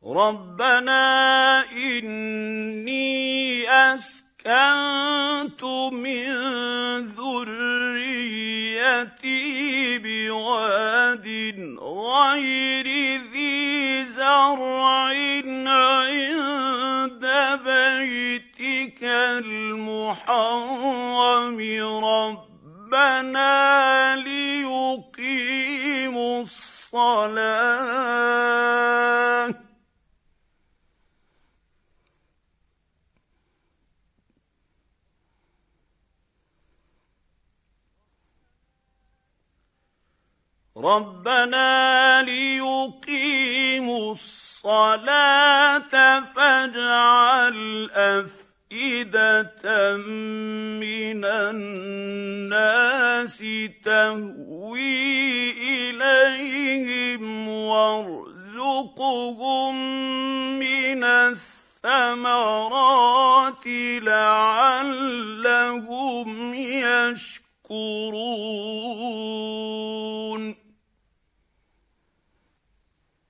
ربنا إني أسكنت من ذريتي بواد غير ذي زرع عند بيتك المحرم ربنا ليقيموا الصلاة فاجعل أفئدة من الناس تهوي إليهم وارزقهم من الثمرات لعلهم يشكرون